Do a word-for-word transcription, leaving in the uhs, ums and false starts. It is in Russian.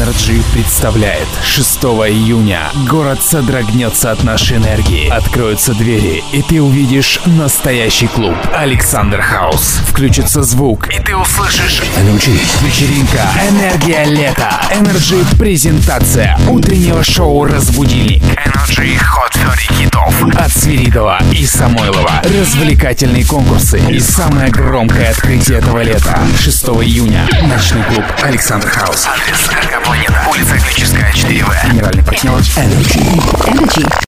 Energy представляет шестого июня. Город содрогнется от нашей энергии. Откроются двери, и ты увидишь настоящий клуб Александр Хаус. Включится звук, и ты услышишь Energy. Вечеринка, энергия лета. Energy презентация утреннего шоу «Разбудильник». Energy Hot тридцать хитов от Свиридова и Самойлова. Развлекательные конкурсы и самое громкое открытие этого лета. шестого июня. Ночной клуб Александр Хаус. Адрес Аргопланета. Улица Электрическая, четыре В. Генеральный партнер Energy. Energy.